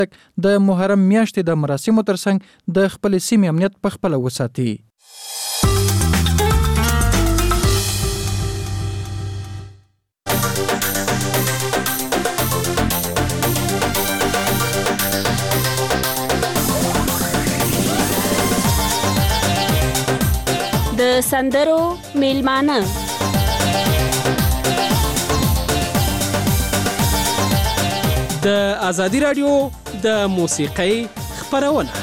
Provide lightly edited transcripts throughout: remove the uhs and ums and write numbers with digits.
د محرم میاشتې د مراسمو ترڅنګ د خپل سیمې امنیت په خپل وساتي. د سندرو میلمانه د ازادي رادیو د موسیقۍ خپرونه.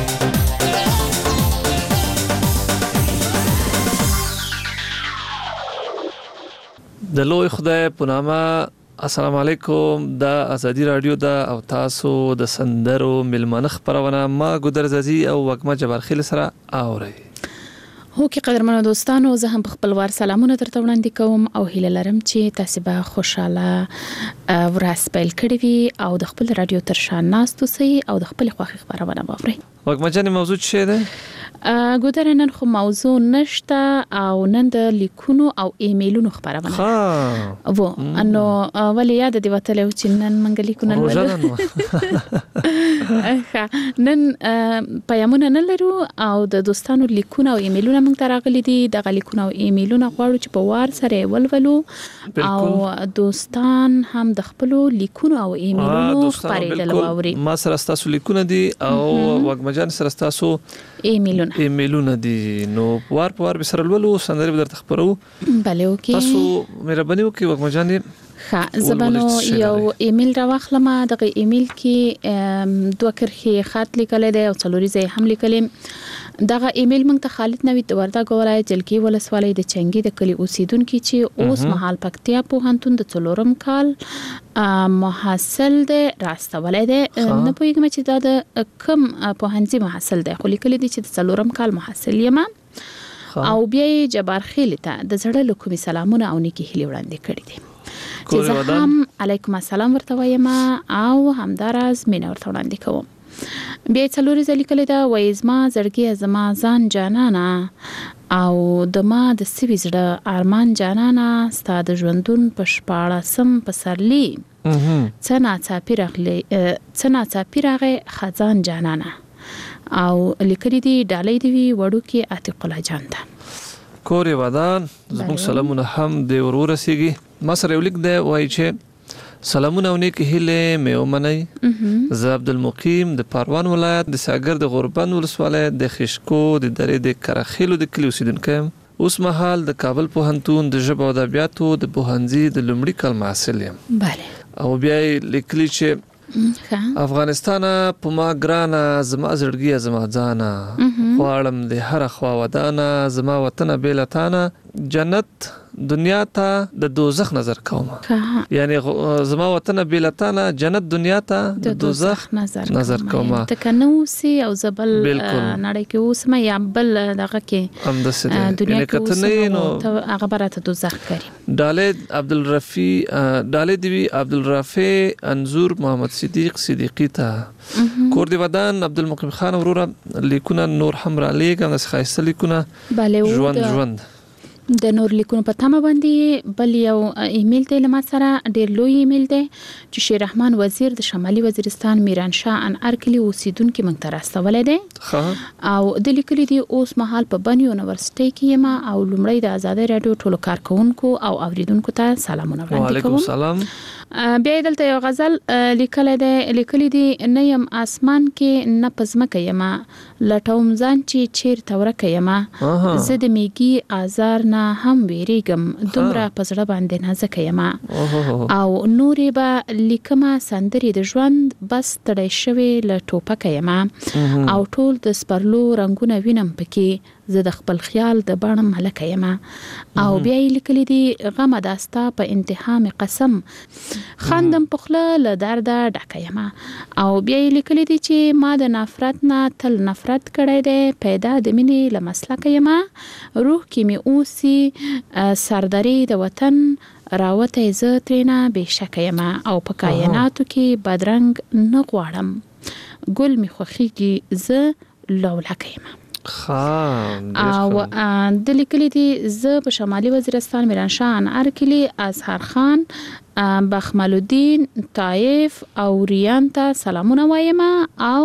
د لوی خدای په نامه السلام علیکم. د ازادي رادیو او تاسو د سندرو میلمانه خپرونه ما ګودرزازي او وګما جبارخیل سره اوري. هو کې قدرمنو دوستانو، زه هم په خپل وار سلامونه درته وړاندې کوم او هیله لرم چې تاسو به خوشاله ورځ پیل کړئ وي او د خپل رادیو تر شا ناست اوسئ او د خپل خوښي خبرونه واورئ. وګما جان، موضوع څه ده؟ ګودر نن خو موضوع نشته او نن د لیکونو او ایمیلونو خبرونه. وو انو ولې یاد دی وتلو چې نن منګ لیکونه لرو. نن پیغامونه نه لرو او د دوستانو لیکونه او ایمیلونه موږ ته راغلي دي. د لیکونه او ایمیلونه غواړو چې په وار سره ولولو او دوستان هم د خپل لیکونو او ایمیلونو خبرېدل واوري. ما سره تاسو لیکونه دي او وګما جان سره تاسو ایمیلونه دي، نو وار په وار به سره ولولو، سندرې به درته خبرو. بله اوکې، تاسو مهرباني وکړئ وګما جان. زبانو یو ایمیل راوخلم. دغه ایمیل کې 2 کرښې خط لیکل دي او 4 ځای هم لیکل. دغه ایمیل موږ ته خالد نوید د وردګ ولایت جلکی ولسوالۍ د چنګي د کلی اوسیدونکو چې اوس مهال پکتیا پوهنتون د 4م کال محصل دی راستولای دی. نه پوهیږم چې دا د کم پوهنځي محصل دی، خو لیکل دي چې د 4م کال محصل یم. او بیا جبارخیل ته د زړه له کومې سلامونه او نیکی هیلې وړاندې کړې دي چې زه هم علیکم السلام ورته وایم او همداراز مینه ورته وړاندې کوم. بیا 4 ځله لیکل دا وایي زما زړګي زما ځان جانانا او د ما د سوي زړه ارمان جانانا ستا د ژوندون په 14 پسرلی څنا څاپی راغی خزان جانانا. او لیکلي دي ډالۍ دی وړو کې عتیق الله جان ته کورې ودان. زموږ سلامونه هم د ورسیږي. ما سره یو لیک دی وایي چې سلامونه او نیکی هیله مې ومنئ. زه عبدالمقیم د پروان ولایت د ساګر د غوربند ولسوالۍ د خشکو د درې د کرخیلو د کلی اوسیدونکی یم. اوس مهال د کابل پوهنتون د ژبو او ادبیاتو د پوهنځي د لومړي کال محصل یم. بله. او بیا لیکلي چې افغانستان په ما ګرانه زما زړګي زما ځانه غواړم د هر خوا ودانه زما وطن بیلتانه جنت دنیا ته د دوزخ نظر کوم. یعنی زما وطن بیلتانه جنت دنیا ته د دوزخ نظر کوم. تکنوسی او زبل نړۍ کې اوس ما یا بل دغه کې هم د سده دنیا کې اوس نو هغه برته دوزخ کوي. ډالې دی عبدالرافع انزور محمد صدیقی ته کور دی ودان عبدالمقیم خان وروره لیکونه نور هم را لیکم د خایسته لیکونه ژوند د نور لیکونو په تمه باندې. بل یو ایمیل دی لمه سره ډیر لوی ایمیل دی چې شیر رحمان وزیر د شمالي وزیرستان میرانشاه انار کلی اوسیدونکو موږ ته راستولای دی. او د لیکلي دی اوس مهال په بن یونیورسيټي کې یم او لومړی د ازادي رادیو ټولو کارکونکو او اوریدونکو ته سلامونه وړاندې کوم. وعلیکم السلام. بیا دلته یو غزل لیکلی دی نه یم اسمان کې نه پزمکه یم لټوم ځان چې چیر تورکه یم زه د میګي آزار نه هم ویریږم دومره پزړه باندې نازکه یم او نورې به لیکمه سندرې د ژوند بس تړی شوی له ټوپکه یم او ټول د سپرلو رنگونه وینم پکې زه د خپل خیال د بڼم ملکه یم. او بیا یې لیکلی دی غمه داستا په انتها مې قسم خندم پخله له درده ډکه یم. او بیا یې لیکلی دی چې ما د نفرت نه تل نفرت کړی دی پیدا د مینې له مسلکه یم روح کې مې اوسي سرداري د وطن راوته زه ترېنه بېشکه یم او په کایناتو کې بدرنګ نه غواړم ګل مې خوښیږي زه لولکه یم. او د لیکلي دي زه په شمالي وزیرستان میرانشاه انعار کلی اظهر خان بخمل الدین طایف او ریان ته سلامونه وایم او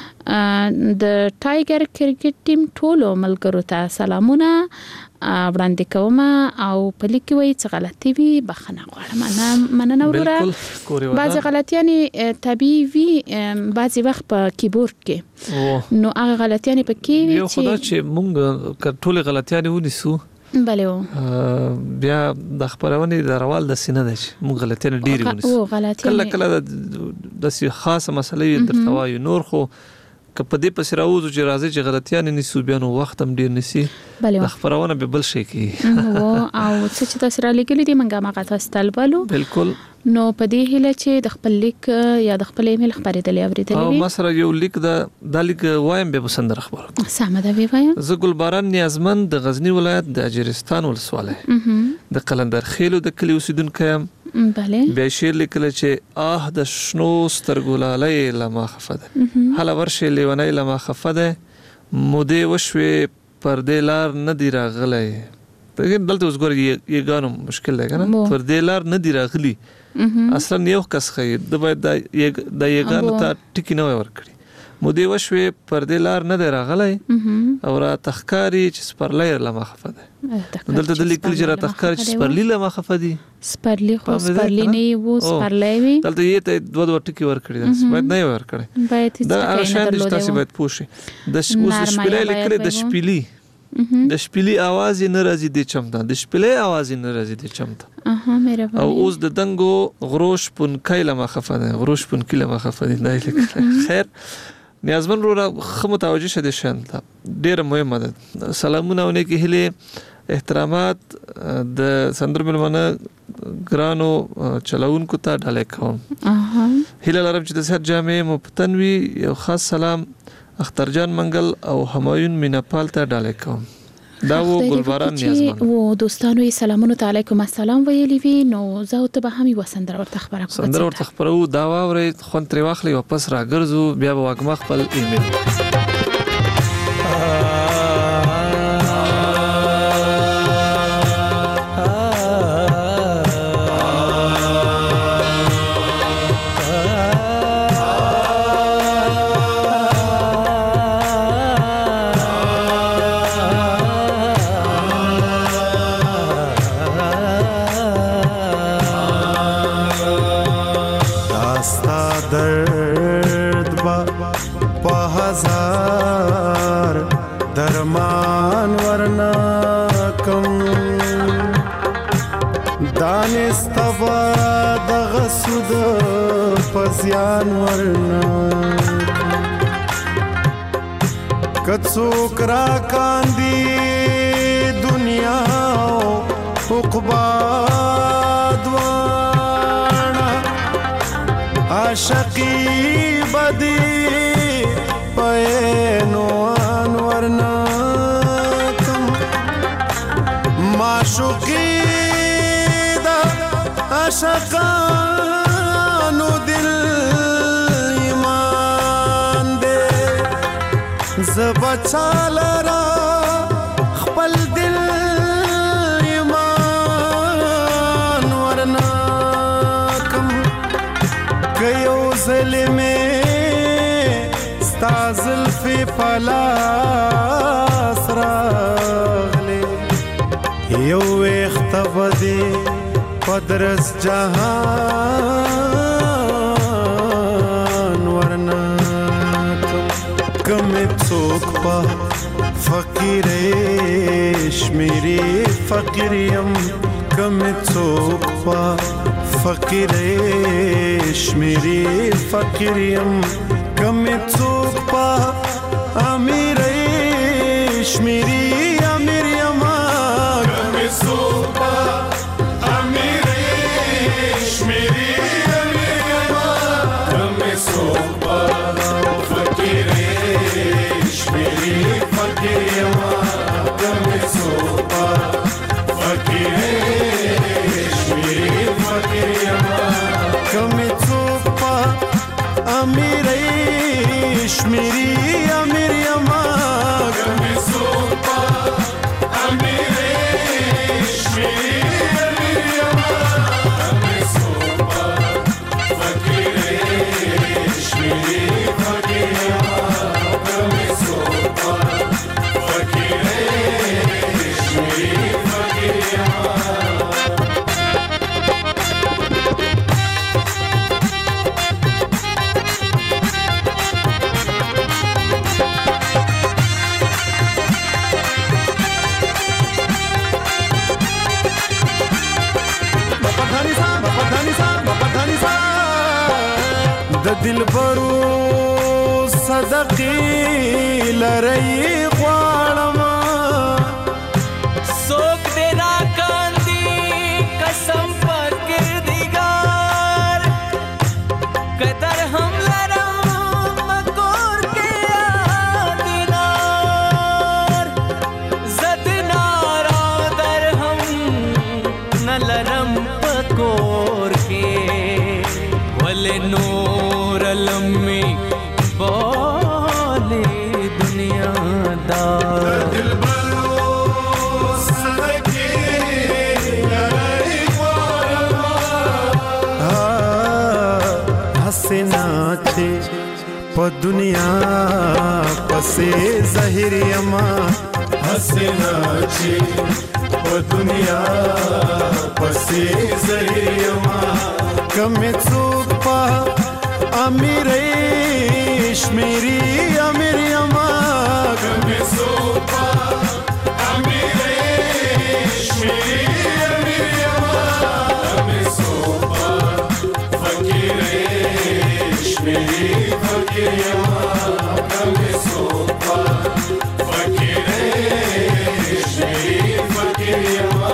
د ټایګر کرکټ ټیم ټولو ملګرو ته سلامونه وړاندې کوم او په لیکي وایي چې غلطي وي بخښنه غواړم. مننه وروره. بعضې غلطیانې طبیعي وي، بعضې وخت په کیبورډ کې نو هغه غلطیانې پکې وي یو خدا چې مونږ ټولې غلطیانې ونیسو بله بیا د خبرونې د روال د سینه ده چې مونږ غلطیانې ډېرې ونیسو. کله کله داسې خاصه مسله درته وایو، نور خو که په دې پسې راوځو چې راځي چې غلطیانې نیسو بیا نو وخت هم ډېر نیسي، د خبرونه به بل شي کوي. او څه چې تاسو را لیکلي دي موږ هغه تاسو ته لولو. بالکل. نو په دې هیله چې د خپل لیک یا د خپل ایمیل خبرېدلې اورېدلې او ما سره یو لیک د لیک وایم به بسندر خبره سمه ده وایم. زه ګلباران نیازمند د غزنی ولایت د اجرستان ولسوالۍ د قلندر خیلو د کلی اوسیدونکی یم. بله. بیا شعر لیکل چې د شنو سترګو لالی لما خفه ده، هله ورشې لیونی لما خفه ده، مودې وشوې پردې لار نه دی راغلی. دلته اوس ګوره یګانو مشکل دی که نه، پردې لار نه دی راغلی اصلا یو کس ښیي، د باید د یګانو ته ټکي نه وی ورکړي. مودې وشوې پردې لار نه دی راغلی او را تخکاري چې سپرلی لما خفه ده. دلته د لیکل چې را تخکاري چې سپرلی لما خفه دي، سپرلی خو سپرلی نه وو سپرلی وي، دلته یې ته دوه ټکي ورکړي، باید نه یې ورکړي. دا هغه شان دي چې تاسې باید پوه شئ. اوس شپیلی لیکلی د شپیلي د شپیلي آواز یې نه راځي د چمته، د شپیلی آواز یې نه راځي د چمته. او اوس د دنګو غرو شپونکی لما خفه ده، غرو شپونکي لما خفه دي. دا یې لیکلی. خیر نیازمن وروره ښه متوجه شه دې شیان ته، ډېره مهمه ده. سلامونه او نیکې هیلې احترامات د سندرو مېلمانه ګرانو چلوونکو ته ډالۍ کوم. هیله لرم چې د صحت جامې مو په تن وي. یو خاص سلام اخترجان منګل او همایون میناپال ته ډالۍ کوم. دا و ګلباران نیازمن و دوستانو یې سلامونه علیکم السلام ویلي وي. نو زه ته به هم یو سندره ورته خبره کوم. سندره ورته خبرو دا واورئ، خوند ترې واخلئ، واپس راګرځو، بیا به واګما خپل ایمیل. درمان ورنا کم دانستبا دغسود پزیان ورنا کڅوک را کاندی دنیا عقبا دوانا عاشقی بدی پینوان ورنا کم معشوقی دا عاشقانو دل ایمان دے زبچا لرا خپل دل ایمان ورنا کم کیو ظلمے تازل فی پلاس راغلی یو اختبدی پدرس جهان ورنا کم څوک پا فقیرش میری فقیریم کم څوک پا فقیرش میری فقیریم کم څوک پا امیرش میری امیر یما کم څوک پا امیرش میری امیر یما کم څوک پا فقیرش میری فقیر یما کم څوک پا فقیرش میری فقیر یما کم څوک پا امیرش میری امیر یما دلبرو صدقې لري غواړم څوک دې راکاندي قسم پر کردګار قدر هم لرم مکور کې دینار زد نارا در هم نه لرم پکور کې ول نور لمي بولې دنیا دار नाचे प दुनिया पसे ज़हिर यमा हसे नाचे प दुनिया पसे ज़हिर यमा कमे चूपा अमीरेश मेरी अमीर यमा कमे चूपा अमीरेश मेरी अमीर यमा कमे चूपा मेरी फकीर यमा कमे सोपा फकीरेश मेरी फकीर यमा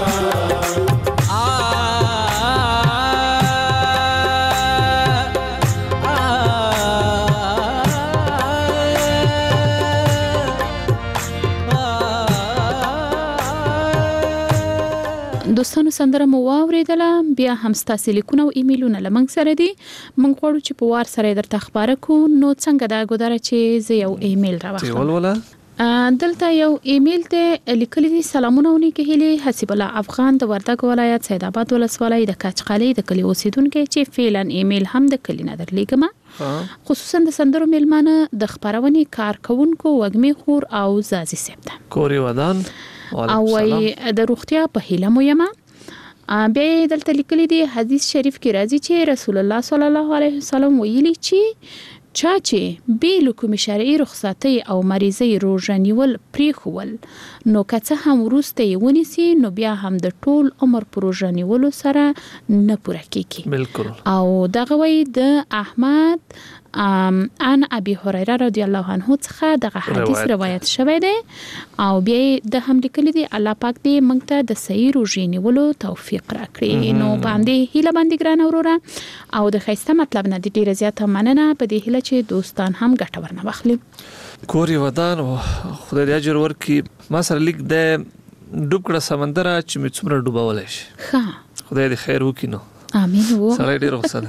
دوستانو سندره مو واوریدله بیا هم ستاسو لیکونه او ایمیلونه لمنګ سره دي موږ غواړو چې په وار سره درته خبره کو نو څنګه دا ګودره چې زه یو ایمیل راوخلم دلته یو ایمیل ته لیکلي دي سلامونه ونیکه هلي حسیب الله افغان د وردګ ولایت سید آباد ولسوالۍ د کاچقالي د کلی اوسیدونکو چې فعلا ایمیل هم د کلی نه درلیږم خصوصا د سندرو میلمانه د خبرونې کارکونکو وګمي خور او زازي سپته کوري ودان او د روغتیا په هیله مو یم بیا دلته لیکلي دي حدیث شریف کې راځي چې رسول الله صلی الله علیه وسلم ویلي چې چا چې بیل کوم شرعي رخصتي او مریضي روزه نیول پریخول نو که هم ورسته ونیسي نو بیا هم د ټول عمر پروژه نیولو سره نه پوره کیږي بالکل او دغه وی د احمد ان ابي هريره رضی الله عنه څخه دغه حدیث روایت شوی دی او بیا د هم لیکلي دي الله پاک دې موږ ته د صحیح روزې نیولو توفیق راکړي نو باندې هیله باندې ګران اوروره او د خیسته مطلب نه دي ډیره زیاته مننه په دې هیله چې دوستان هم ګټه ورنه واخلي کوري ودان خدای دې اجر ورکړي ما سره لیک د ډوب کړه سمندر چې مې څومره ډوبولای شي ها خدای دې خیر وکړي نو امين وو سره ډیر وساده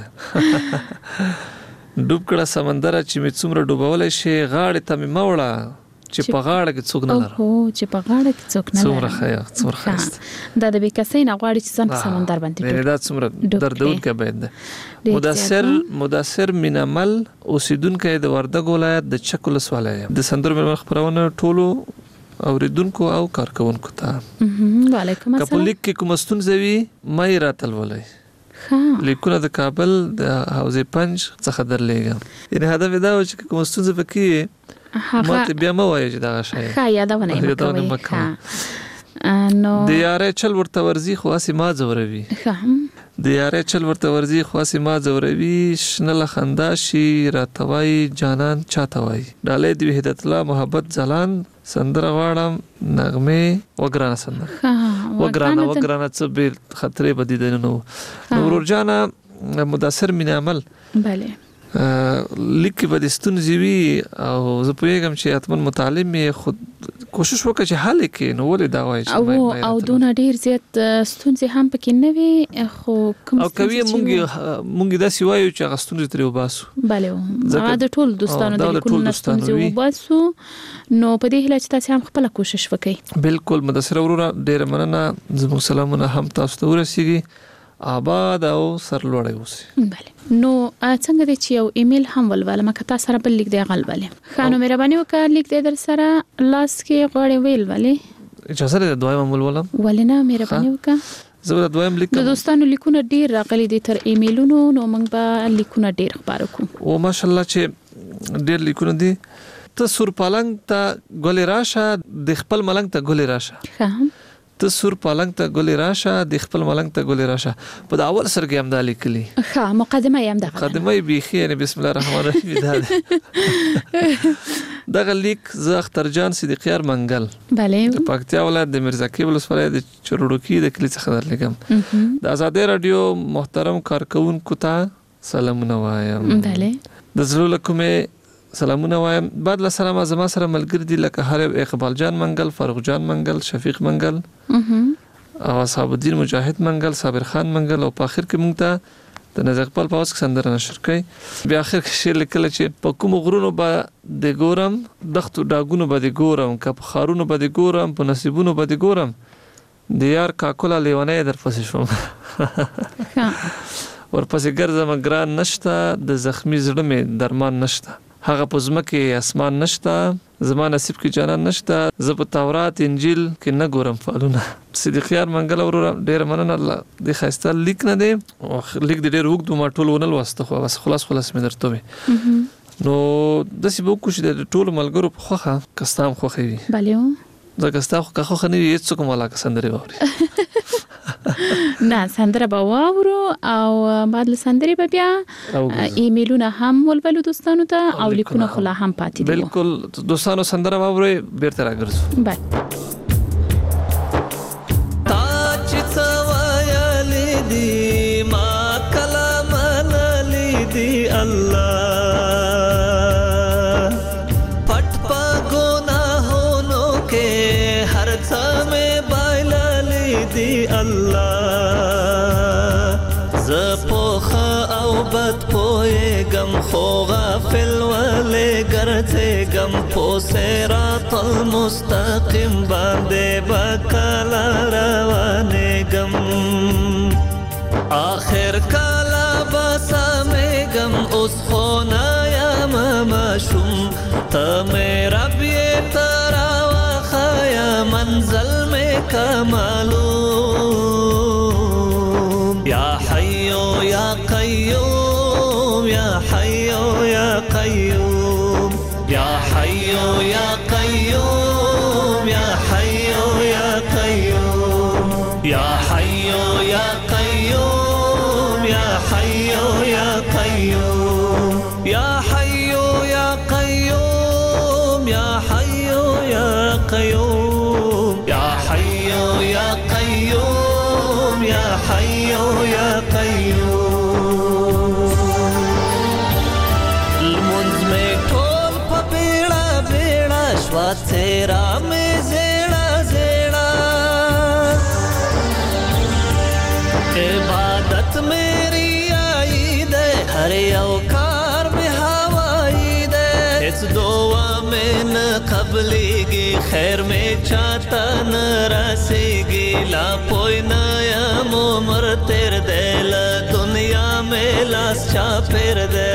ډوب کړه سمندر چې مې څومره ډوبولای شي غاړه ته مې موړه چې په غاړه کې څوک نه لري او چې په غاړه کې څوک نه لري څومره خیر څومره خاص دا د بیکسې نه غواړي چې ځان په سمندر باندې دا څومره دردونکې باید ده مدثر مینامل اوسیدونکو د وردګ ولایت د چک ولسوالۍ د سندرو مې خبرونه ټولو اوریدونکو او کارکونکو ته وعلیکم السلام کپولیک کې کوم ستونزوي مې راتل ولای لیکونه د کابل د حوزه پنج څخه درلېږم یعنی هدف دا و چې کوم ستونزه پکې ماته بیا مو وایي چې دا شای ښه یادونه مکوي نو د یارې چل ورته ورزي خاصه ما زوروي د یارې چل ورته ورزي خاصه ما زوروي شنل خنداشي راتوي جانان چاتوي ډالې د وحدت الله محبت ځلان سندره واړم نغمه وګرانه سندره وګرانه څه به خطرې بدیدل نو نور جانا مدثر من عمل bale لیک به د ستونزې او زه پوهیږم چې اتمن متعلم خود کوشش وکړي چې حل کړي نو ولې دا وایي او دون ډیر زیات ستونزې هم پکې نه وي خو کوم او کوي مونږ دا سی وایو چې غستونزې ترې وباسو bale دا د ټول دوستانو د لیکونو ستونزې وباسو نو په دې هیله چې تاسو هم خپل کوشش وکړئ بالکل مدثر وروره ډیر مننه زموږ سلامونه هم تاسو ته ورسیږي آباد او سرلوړی اوسئ bale نو څنګه د چې یو ایمیل هم ولولم که تاسو سره بل لیک دی غلبله خانو مهرباني وکړه لیک دی در سره لاس کې غوړې ویل ولې اجازه ده دویم عمل ولم ولنه مهرباني وکړه زه دویم لیک د دوستانو لیکونه ډیر راغلي دي تر ایمیلونو نو موږ به لیکونه ډیر خبرو کوو او ماشاءالله چې ډیر لیکونه دي ته سور پالنګ ته ګولې راشه د خپل ملنګ ته ګولې راشه ته سور پالنګ ته ګلې راشه د خپل ملنګ ته ګلې راشه په د اول سرګي هم دا لیکلي ښه مقدمه یې هم دغه مقدمه یې بیخي یعنی بسم الله الرحمن الرحیم دا دغه لیک زه اخترجان صدیقیار منګل بله د پکتیا ولایت د میرزاکیب ولسوالۍ د چرړوکي د کلي څخه درلګم د آزادۍ رادیو محترم کارکونکو ته سلامونه وایم بله د زړه له کومې سلامونه وایم بعد له سلامه زما سره ملګری دي لکه هر اقبال جان منګل فاروق جان منګل شفیق منګل او اصحاب الدین مجاهد منګل صابر خان منګل او په اخر کې مونږ ته د نظر اقبال په واس کې سندره نشر کړي بیا اخر کې شعر لیکل چې په کوم غرونو به د ګورم دختو ډاګونو به د ګورم کپ خارونو به د ګورم په نصیبونو به د ګورم د یار کاکولا لیوانه در پسې شوم ورپسې ګرځم ګران نشته د زخمی زړه مې درمان نشته هغه په ځمکه اسمان نشته زما نصیب کې جانان نشته زه په تورات انجیل کې نه ګورم فالونه صدیقیار منګل ورور ډیر مننه الله د خاصه لیک نه دی لیک د ډیر وګدو ما ټول ونل واسطه خو بس خلاص مې درته وي نو د سی بو کوشش د ټول ملګرو په خوخه کستام خوخه وي بله زه کستا خوخه نه هیڅ کوم علاقه سندري ووري نه سندره به واورو او بعد له سندري به بیا ایمیلونه هم ولولو دوستانو ته او لیکونه خلا هم پاتې دي بالکل دوستانو سندره واوري بیرته راګرځو بله تاج څوایلی دی ما کلام للی دی الله پټ په ګناهونو کې هر څه مې بایللی دی الله ز پوخه او بد پوهېږم خو غافل ولې ګرځېږم په صراط المستقیم باندې به کله روانېږم آخر کله به سمېږم اوس خو نه یم ماشوم ته مې رب یې ته راوښیه منزل مې که معلوم یا حیو یا قیوم یا حیو یا قیوم یا حیو یا قیوم یا حیو یا قیوم یا حیو یا قیوم یا حیو یا قیوم یا حیو یا قیوم یا حیو یا قیوم یا حیو یا قیوم یا حیو یا قیوم المنز میں ټول په بیړه بیړه شوا تیرا مې زیړه زیړه عبادت میری آئی دے ہر یو کار میں ہوائی دے اس دعا میں نہ قبلیگی خیر میں چاہتا نہ رسیگی لا پوئی نیم عمر تیر دے لا دنیا میں لاس چا پھر دے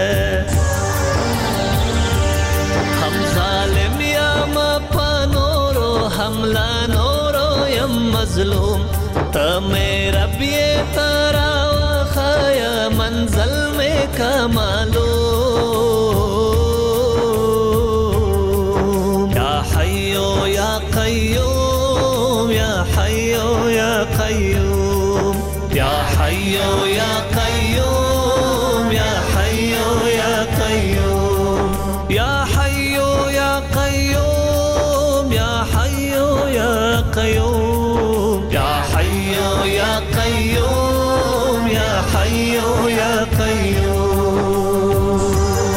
ہم ظالم یا مپا نورو ہم لا نورو یم مظلوم تا میرا بیے تارا وخایا منزل میں کا معلوم یا حیو یا قیوم یا حیو یا قیوم یا حیو یا قیوم یا حیو یا قیوم یا حیو یا قیوم یا حیو یا قیوم یا حیو یا قیوم یا حیو یا قیوم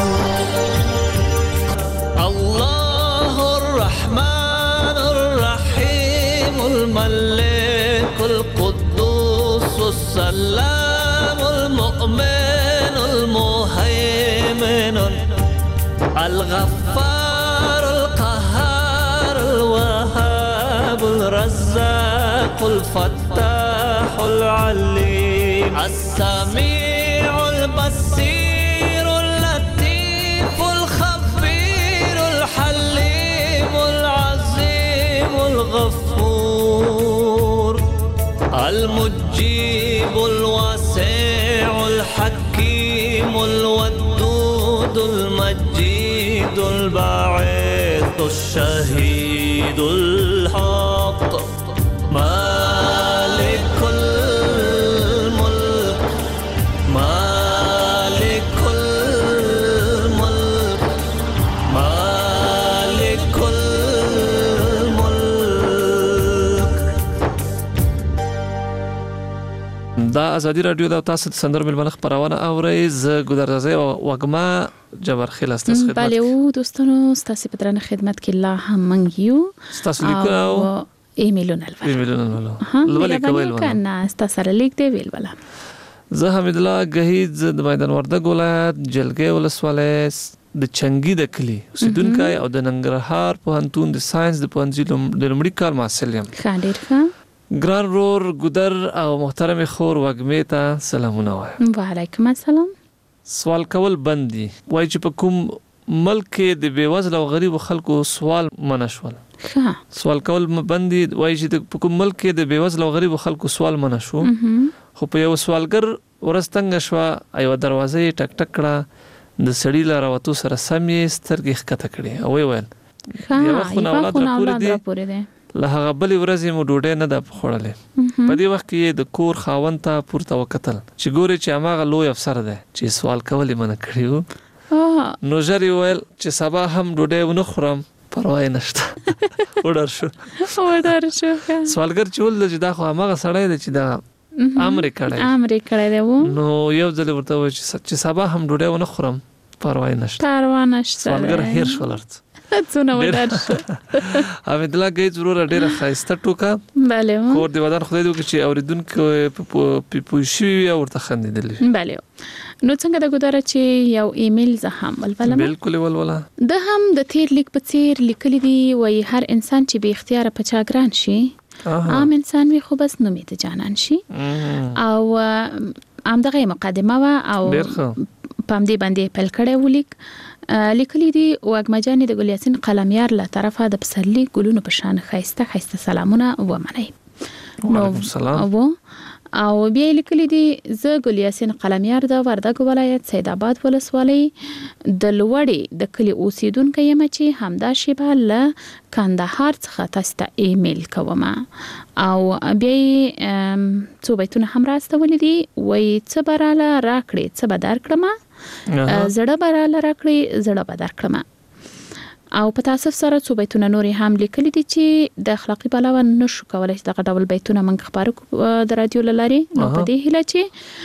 اللہ الرحمن الرحیم الملک القدوس السلام المؤمن المهيمن الغفار القهار الوهاب الرزاق الفتاح العليم السميع البصير اللطيف الخبير الحليم العظيم الغفور المجيب الواسع الحكيم الودود المجيد الباعث الشهيد الحق دا ازادي رادیو د تاسو د سندرو ملمنه خبرونه اورئ ز ګذرځي وګما جبر خلاص تاسو خدمت بله او دوستانو ستاسو په درنه خدمت کې لا هم منګ یو ستاسو لیکو ایمیلونه لولي کوي کنه ستاسو سره لیک دی ویل ولا زه حمید الله غهید د میدان وردګ ولایت جلګې ولسوالۍ د چنګي د کلی اوسیدونکو او د ننګرهار پوهنتون د ساينس د پوهنځي د لومړي کال محصل یم. ډیر ښه. ګران رور ګدر او محترم خور وګمې ته سلامونه وایم. وعلیکم السلام. سوال کول بندي وای چې په کوم ملک کې د بیوزله او غریب خلکو سوال منشول. ښه. سوال کول بندي وای چې په کوم ملک کې د بیوزله او غریب خلکو سوال منشو. خو په یو سوالګر ورستنګ شو ایو دروازې ټک ټک کړه د سړی لاره وته سره سمې سترګې ښکته کړې او ویل یو خو اولاد راپورې دي له هغه بلې ورځې مو ډوډۍ نه ده خوړلې. په دې وخت کې د کور خاوند ته پورته وکتل چې ګوري چې هغه لوی افسر دی چې سوال کول یې منع کړی نو ژر ویل چې سبا هم ډوډۍ ونه خورم پروا نشته وډر شو. سوالګر چې ول چې دا خو هغه سړی دی چې دا امر کړی دی نو یو ځل ورته وایي چې سبا هم ډوډۍ ونه خورم پروا نشته سوالګر هیر شولرت څونه ودار شو. امید الله گئی ضرور ډیره خاصه ټوکا bale کور دی ودان خدای دې چې اوریدونکو په پوښي او ورته خندېدل. bale نو څنګه د ګداره چې یو ایمیل زه هم ولولم. بالکل ولولا. د هم د تیر لیک په څیر لیکلي دی وای هر انسان چې به اختیار په چا ګران شي عام انسان وي خو بس نومې ته جانان شي او همدغه مقدمه وا او پام دې باندې پل کړه ولیک لیکلي دي واګمجانې د ګل یاسین قلمیار له طرفه د پسرلی ګلونو په شان خاصه سلامونه ومنئ. وعلیکم السلام. او بیا لیکلي دي زه ګل یاسین قلمیار د وردګ ولایت سید آباد ولسوالۍ د لوړې د کلی اوسیدونکو یم چې همدا شیبه له کندهار څخه تاسو ته ایمیل کوم او بیا څو بیتونه هم راستولې دي وای څه براله راکړې څه بدر کړم زړه براله راکړې زړه بدر کړم او په تاسف سره څو بیتونه نورې هم لیکلي دي چې د اخلاقی بلاوه نشو کولای چې دغه ډول بیتونه موږ خبرو د رادیو لارې نو په دې هیله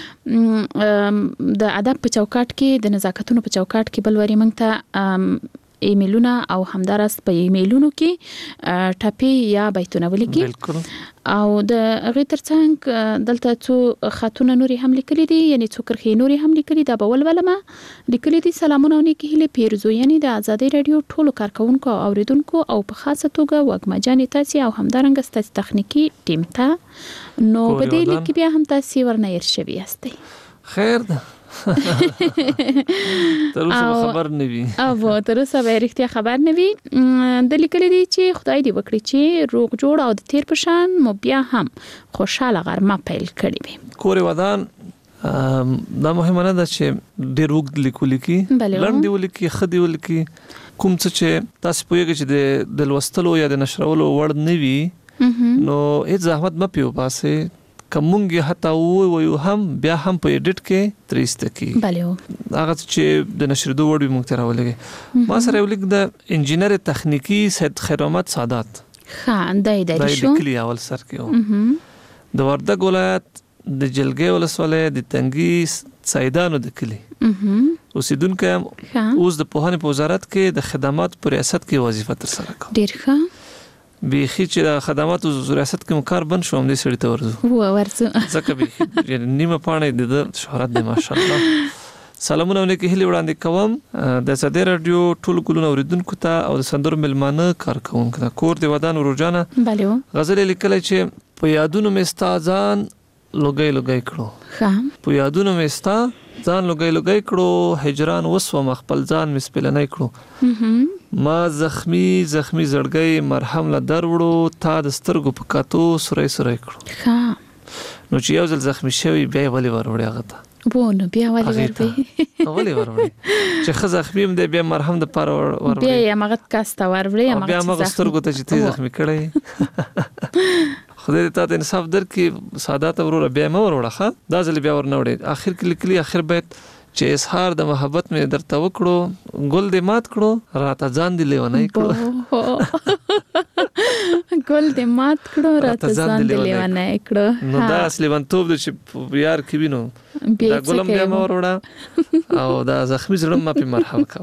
چې د ادب په چوکاټ کې د نزاکتونو په چوکاټ کې بلوري موږ ته ایمیلونه او همدارس په ایمیلونو کې ټاپي یا بیتونه ولیکي او د غیر ترڅنګ دلته څو خاتونه نوري هم لیکلي دي یعنی څو کرخي نوري هم لیکلي دا بول ولما لیکلي دي سلامونه نیکی هله پیرزو یعنی د آزادۍ رادیو ټولو کارکونکو او اوریدونکو او په خاصه توګه وګمجانې تاسو او همدارنګ تاسو تخنیکی ټیم ته نو بده لیکي بیا هم تاسو ورنیر شوی استئ. خیر ده تر اوسه خبر نه وي او تر اوسه به رښتیا خبر نه وي. د لیکلي دي چې خدای دې وکړي چې روغ جوړ او د تیر پشان مو بیا هم خوشاله غرمه پیل کړي وي. کور ودان دا مهمه نه ده چې ډېر وګ لیکي لړندې ولیکي خدي ولیکي کوم څه چې تاسو پوهیږئ چې د لوستلو یا د نشرولو وړ نه وي نو هیڅ زحمت مه پیو باسه کومږه حتی وایو هم بیا هم په ایډیټ کې تریسته کی هغه چې د نشر دوه وړ موږ ته راولګي ما سره ولیک د انجینر تخنیکی سید خیر محمد سادات دای شو د کلی اول سر کې د وردګ ولایت د جلګې ولسوالۍ د تنګي سیدانو د کلی اوسیدونکو اوس د پوهنې په وزارت کې د خدمات پر ریاست کې وظیفه تر سره کوي. ډیر ښه. بیخي چې د خدماتو ریاست کې مکار بن شوم دې سړی ته ورزو ځکه به نیمه پاڼې د شهرت دی ماشاءالله. سلامونه ونکه هلي وړاندې کوم د ازادي رادیو ټول ګلونه اوریدونکو ته او د سندرو ملمانه کارکونکو ته کور دی ودان روزانه غزل لیکل چې په یادونو مستا ځان لوګي کړو په یادونو مستا ځان لوګي کړو هجران وسو مخبل ځان مسپل نه کړو ما زخمی زړګي مرهم لا دروړو تا د سترګو په کاتو سورې کړو نو چې یو ځل زخمی شوی بیا ولې وروړی هغه ته بونه بیا ولې وروړي چې خزه زخمی هم دی بیا مرهم د پاره وروړي بیا مغت کاسته وروړي بیا مغت سترګو ته چې تی زخمی کړی خدای ته انصاف درکې سادات ورور بیا مې وروړه دا ځل بیا ورنوړي اخر کې لیکلي اخر بیت چې اظهار د محبت مې درته وکړو ګل دې مات کړو راته ځان دې لیونی کړو ګل دې مات کړو راته ځان دې لیوانه کړو نو دا اصلي ونتوب د چې یار کې وینو دا ګلم بیا مور وړه او دا زخمی زړه ما په مرحم کا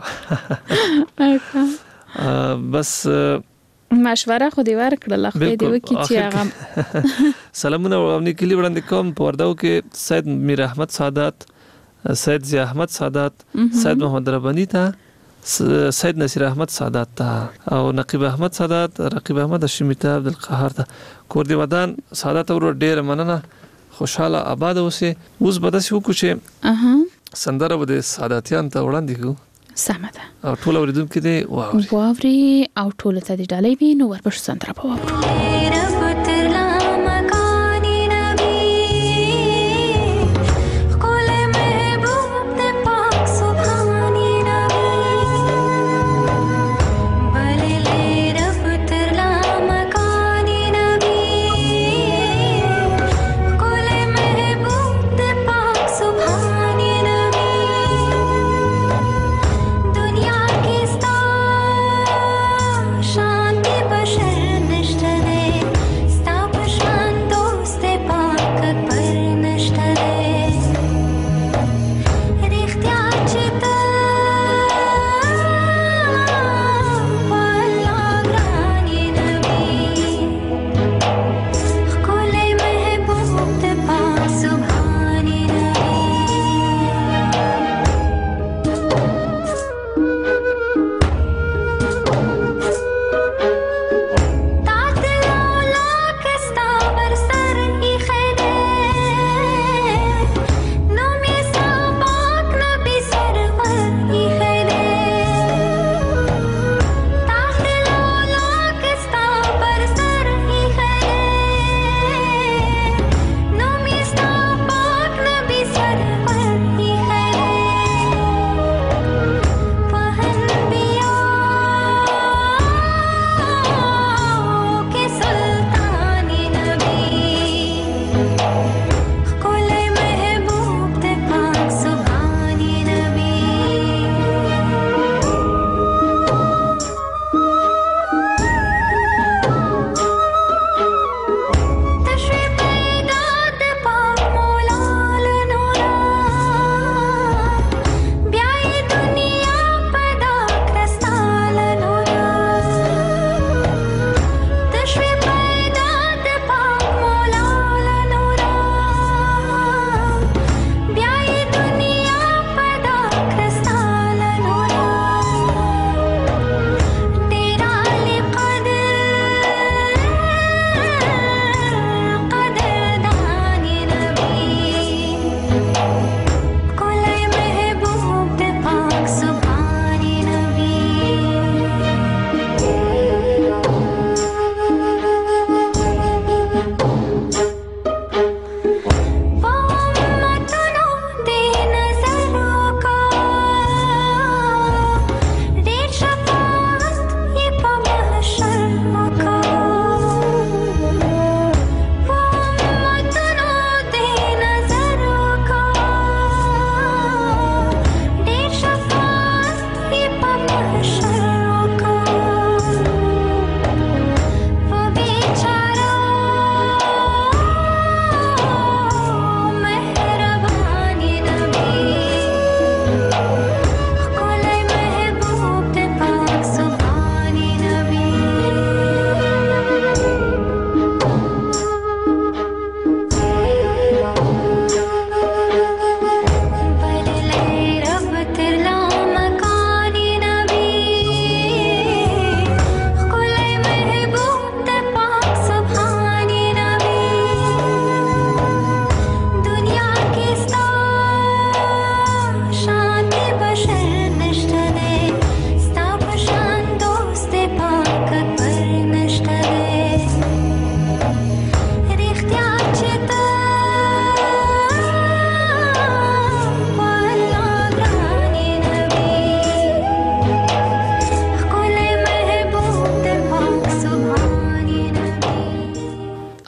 بس مشوره خو دې ورکړله خو دې وکړي چې هغه سلامونه او نیکلی وړاندې کوم په ورداو کې سید میر احمد سادات، سید ضیا احمد سادات، سید محمد ربانی ته، سید نصیر احمد سادات ته او نقیب احمد سادات، رقیب احمد هاشمی ته، عبدالقهار ته. کور دې ودان سادات ورو ډېر مننه، خوشاله آباد اوسه. اوس به داسې وکړو چې سندره به د ساداتیان ته وړاندې کړو. سمه ده. او ټول اوریدونکو دې واوري او ټول ته دې ډالۍ وي نو ورپښ سندره به واورو.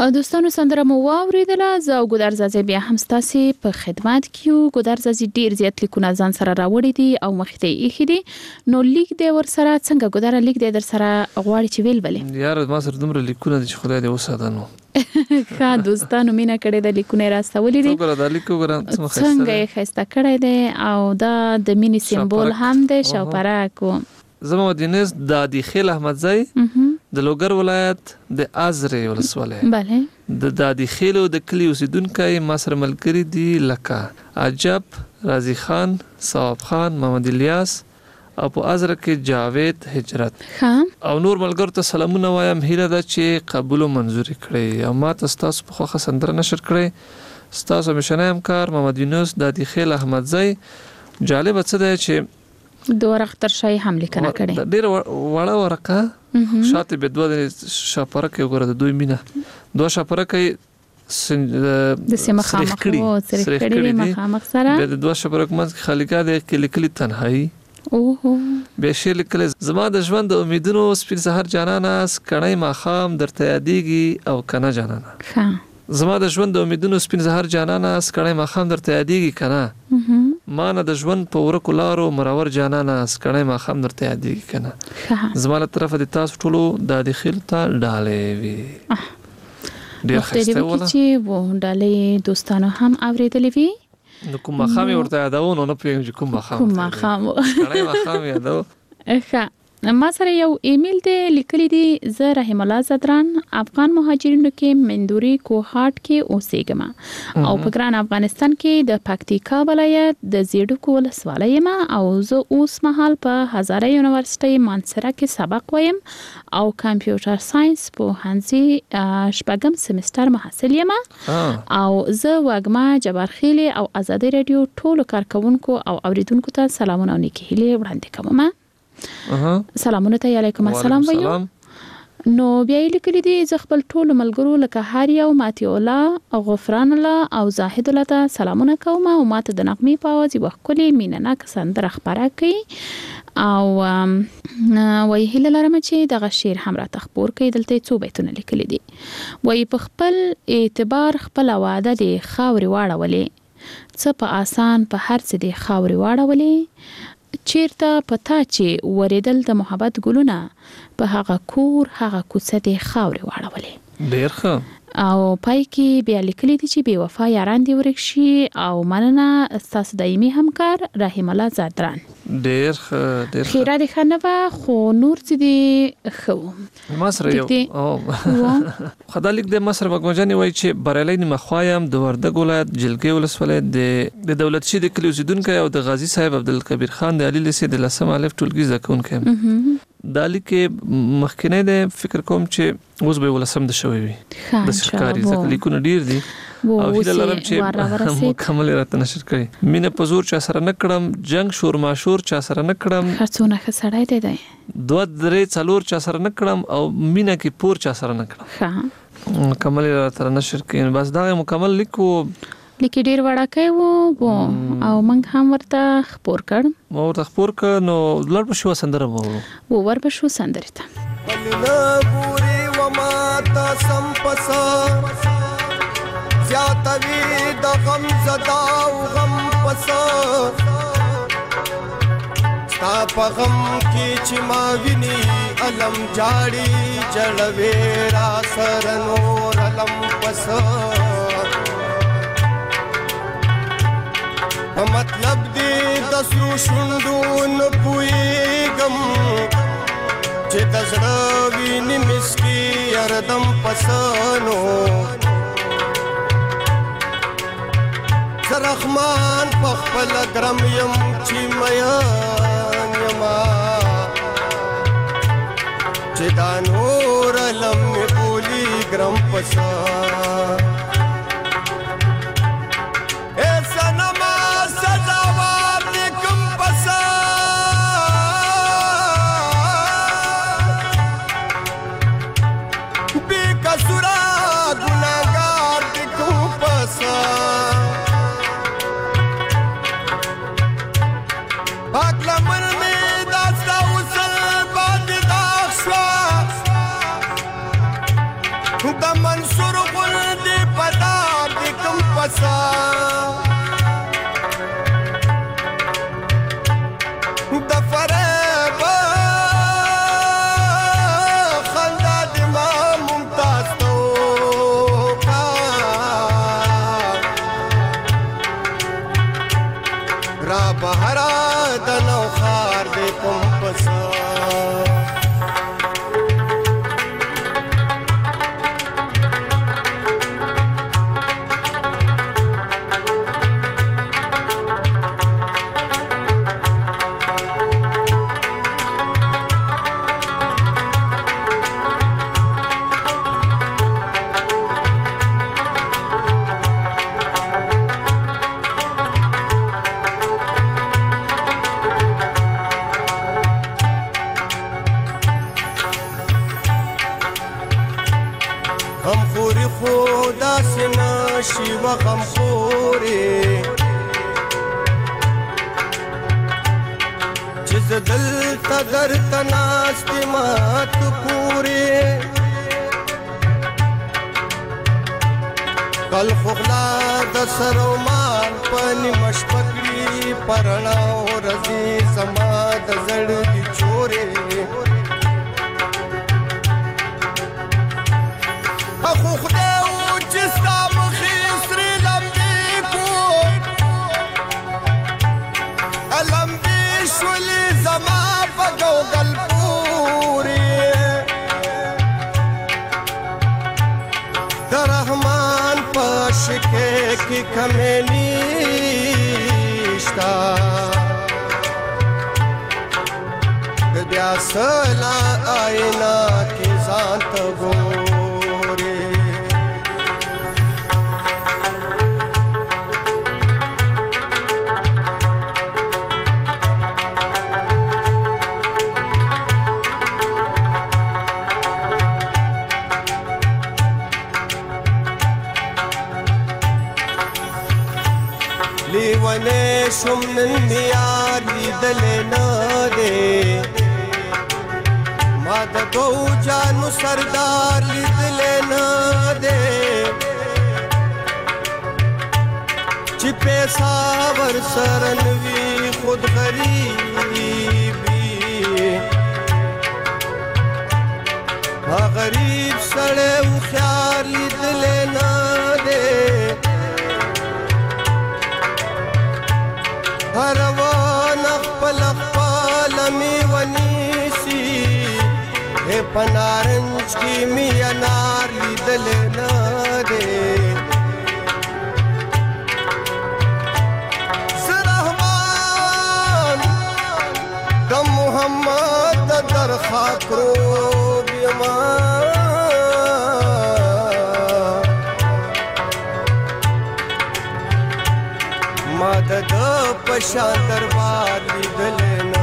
دوستانو سندره مو واوریدله. زه او ګودر زازي بیا هم ستاسو په خدمت کې یو. ګودر زازي ډیر زیات لیکونه ځان سره راوړي دي او مخې ته یې دي. نو لیک دی ور سره څنګه ګودر لیک دی در سره غواړي چې ویل بلې یار ما سره دومره لیکونه دي چې خدای دې وساته نو ښه دوستانو مینا کړي د لیکونه راستولې دي. وګوره دا لیک وګوره څنګه یې خسته کړی دی او دا د مینی سمبول هم دی شاوپرک. زما مدینس د دادخیل احمدزی د لوګر ولایت د ازرې ولسوالۍ بله د دادخیل د کلی اوسیدونکو ما سره ملګری دي لکه عجب، رازی خان، ثواب خان، محمد الیاس او په ازره کې جاوید هجرت او نور ملګرو ته سلامونه وایم. هیله ده چې قبول او منظور کړئ او ما تاسو په خوخه سندره نشر کړئ. تاسو مشنه همکار محمد یونس دادخیل احمدزی. جالب څه ده چې دوه ورقه شای هم لیکنه کړي. ډیر وړه ورقه شاته به دوه شاپره کې وګوره د دوی مینه دوه شاپره کې د سیمه خامخ سره کړي مخامخ سره د دوه شاپره کومه خالقا د کلی تنهایی به شعر لیکل. زما د ژوند د امیدونو سپین سحر جانانا سکړای ما خام درته یادېږي او کنه جانانا. زما د ژوند د امیدونو سپین سحر جانانا سکړای ما خام درته یادېږي کنه. ما نه د ژوند په ورکو لارو مرور جانانا سکړای ما خام درته یادېږي کنه. زما له طرفه د تاسو ټولو د داخل ته ډالې وي. ډیر خسته ولا چې وو ډالې دوستانو هم اوریدلې وي. نو کوم مخامي ورته یادو نو نه پیږم چې کوم مخام کړه مخام یادو. ښه ما سره یو ایمیل دی لیکلی دی. زه رحیم الله زدران افغان مهاجرینو کې مندوري کوهاټ کې اوسېږم او په ګران افغانستان کې د پکتیکا ولایت د زیډکو ولسوالۍ یم او زه اوس مهال په هزاره یونیورسيټي مانسره کې سبق وایم او کمپیوټر ساينس په هانسي شپږم سمستر محصل یم او زه وګما جبارخیل او آزادي رادیو ټولو کارکونکو او اوریدونکو ته سلامونه او نیکی هیله وړاندې کوم. سلامونه ته علیکم السلام وایو. نو بیا لیکلی دي زه خپل ټول ملګرو لکه هاریا او ماتی الله او غفران الله او زاهد الله ته سلامونه کوم او ماته د نغمې په आवाज وکولې مینناک سندره خبره کوي او وای هله لرم چې دغه شعر هم را تخبور کوي. دلته څو بیتونه لیکلي دي. وای په خپل اعتبار خپل وعده دی خاوري واړولې څه په آسان په هر څه دی خاوري واړولې چیرته پتا چې وریدل د محبت ګلونه په هغه کور هغه کوڅه دی خاوري واړولې. ډیر ښه او پای کې بیا لیکلي دي چې بې وفا یاران دی ورک شي او مننه تاسو دایمي همکار رحیم الله زادران. ډیر ښه خیره دي خنه خو نور څه دي خو ما سره یو خدای لیک د مصر وګمجنې وای چې برالین مخوایم د وردګ ولایت جلګي ولسوالۍ د دولت شي د کلی اوسیدونکو او د غازی صاحب عبدالکبیر خان د علي لسه د لسم الف ټولګي زکونکو دالی کې مخکنه د فکر کوم چې اوس به ولسم د شوی وي د شکاري ځکه لیکونه ډیر دي او هیله لرم چې مکمل راته نشر کړي. مینه په زور چا سره نه کړم جنگ شور ماشور چا سره نه کړم خرڅونه خسړای دی دوه درې څلور چا سره نه کړم او مینه کې پور چا سره نه کړم. مکمل راته نشر کړي. بس دا مکمل لیکو لیکي ډیر وړاکې وو او موږ هم ورته خبر کړ. مو ورته خبر ک نو لړ په شو سندره وو ور په شو سندره ته پوری و ما تا سم پسا زیاتوی د غم زدا او غم پسا ستا په غم کې چې ما ویني علم جاړي جړوي را سر نور علم پسا مطلب دی د سرو شوندو نه پويګم چې د زړه ویني مسکی اردم پسانو زرخمان په خپل ګرم يم چې میان یما چې دا نور لم بولی ګرم پسا د منصور پسا د فریب خندا د ما ممتاز تو کا را بهرا د نو خار د کوم پسا غمخوري خو داسې نشي و غمخوري چې زه دلته درته ناست ما تو پورې کل خو غلا د سر و مال په نیمه شپه کړي په رڼا ورځې زما د زړګي چورې خو خدای و چې ستا مخې سرې لمبې کو لمبې شولې زما په ګوګل پورې د رحمان په شکې کې کمې نشته د بیا سلا آئینه کې ځان ته ګورې لیوانه شم نن میار لیدلې نه دی ما د دو جانو سردار لیدلې نه دی چې پیسا ور سرنوي خود غریبي ها غریب سړی و خیال لیدلې نه دی هروان خپل خپل می ونیسی پنارنج کی می انار لیدل نه دی زرحمان د محمد در خاطرو بیما ما د پشان دربار لیدل نه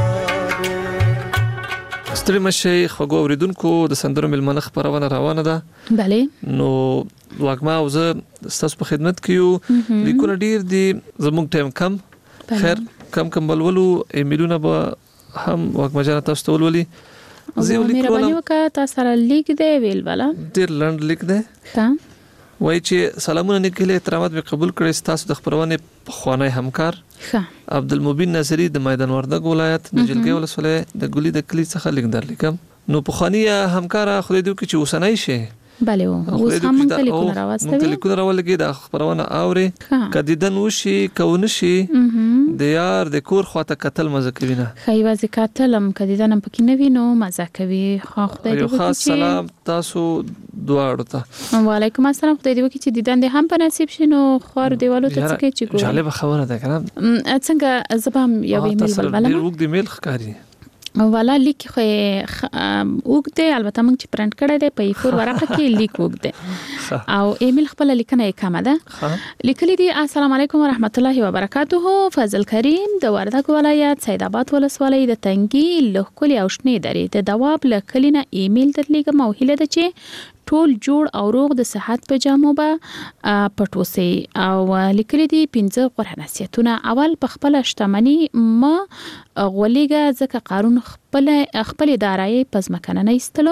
ستړي مشي خوږو اوریدونکو د سندرو ملمنه خبرونه روانه ده بله نو واګما او زه تاسو په خدمت کې یو لیکونه ډیر دي زموږ ټایم کم خیر کم بلولو ایمیلونه به هم واګما جان تاسو ته ولولي زه مهرباني وکړه تاسو سره لیک دی ویل والا ډیر لند لیک دی ها وای چې سلامونه نکله احترامات به قبول کړئ تاسو د خبرونه خوانه همکار عبدالمبین ناصری د میدان وردګ ولایت د جلګې ولسوالۍ د ګولي د کلی څخه لیکدار لیکم نو په خانیه همکار خو دې چې وسنای شي بله اوس هم موږ لیکونه راوستو موږ لیکونه راولګي د خبرونه اوري کدیدن وشي کون شي د یار د کور خواته قتل مزه کوي نه خیوازي قتلم کدیدن پکې نه وینو مزه کوي خو خدای دې وکړي خاص سلام تاسو دواړو ته وعلیکم السلام خدای دې وکړي چې دیدن دې هم په نصیب شنو خور دیوالو ته څه کې چې ګور جالب خبره ده کنه څنګه زبم یو ایمیل بلبلم ډیر وګ دی میل ښکاری والا لیک خو وګته البته موږ چې پرنټ کړی دی په فور ورقه کې لیک وګته او ایمیل خپل لیکنه یې کومه ده لیکلي دي السلام علیکم ورحمت الله وبرکاته فضل کریم د وردګ ولایت سید آباد ولسوالۍ د تنګي لوکلي او شنې درې د دواب لکلینه ایمیل درلېګم او هیله ده چې ټول جوړ او روغ د صحت په جامو به پټوسي او لیکلي دي 15 غوړه نصیحتونه اول په خپل شتمنۍ غولېګه ځکه قانون خپل دارایی پزمکنه نه ایستلو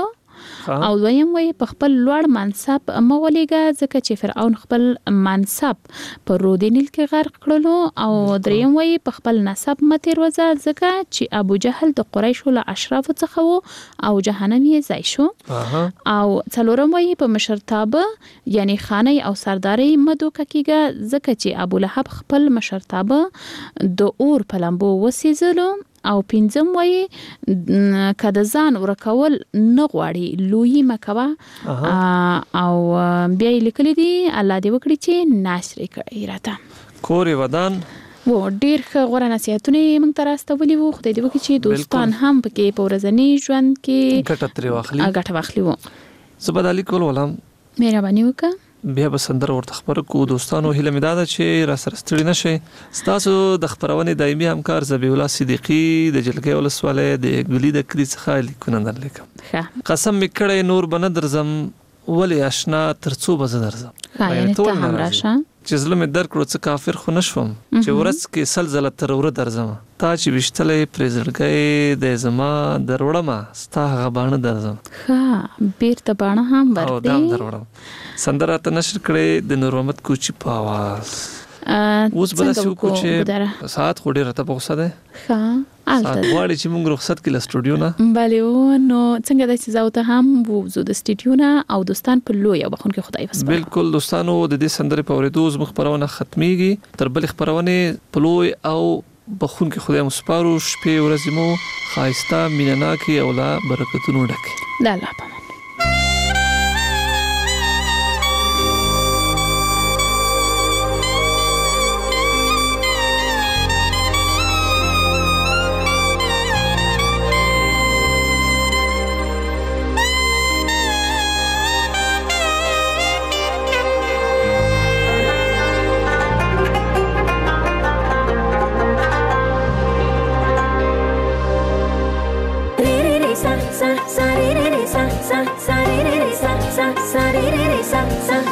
او دویم وایي په خپل لوړ منصب مولېګه ځکه چې فرعون خپل منصب په رود نیل کې غرق کړلو او دریم وایي په خپل نسب متیر وځه ځکه چې ابو جهل د قریشو له اشراف څخه وو او جهنم یې ځای شو او څلورم وایي په مشرتابه یعنی خانه او سرداري مدوکه کېږي ځکه چې ابو لهب خپل مشرتابه د اور په لمبو وسیزلو او پنځم وایي کده ځان ورکول نه غواړي لوی مکوا او بیا لیکلي دي الله دې وکړي چې ناشري کړي راته کور ودان و ډیر غوړه نصيحتونه موږ ته راستولي وو خدای دې وکړي چې دوستان هم پکې په ورځنی ژوند کې ګټه واخلي وو زبدالي کول ولم مهرباني وکړه بیا به سندره ورته خبر کو دوستانو هیله مې ده چې را سره ستړي نشئ تاسو د خبرونې دایمي همکار ذبیح الله صدیقي د جلګۍ ولسوالۍ د ګلي د کلی څخه لیکونه درلیکم قسم مې کړی نور به نه درځم ولې آشنا ترڅو به زه درځم یعنی ته هم راشه چې زړه مې درکړو څه کافر خو نشوم چې ورځ کې سلزله تر وره درځم تا چې وشتلې پرې زړګی د زما دروړم ستا هغه باڼه درځم بیرته باڼه هم ورته او دام دروړم سندره ته نشر کړې د نور محمد کوچی په आवाज اوس بل څه کو چې ساعت خو ډېر ته پوښتنه ده البته غواړي چې موږ رخصت کې له سټوډیو نه بله نو څنګه د سزاوته هم وو د سټوډیو نه او دوستان په لوی او بخون کې خدای وسپاره بالکل دوستانو د دې سندره په اوریدو زموږ خبرونه ختميږي تر بل خبرونه په لوی او بخون کې خدای وسپارو شپې ورځې مو خایسته مینناکي او لا برکتونو ډکه لا لا sa sa sa re re re sa sa sa re re re sa sa sa re re re sa sa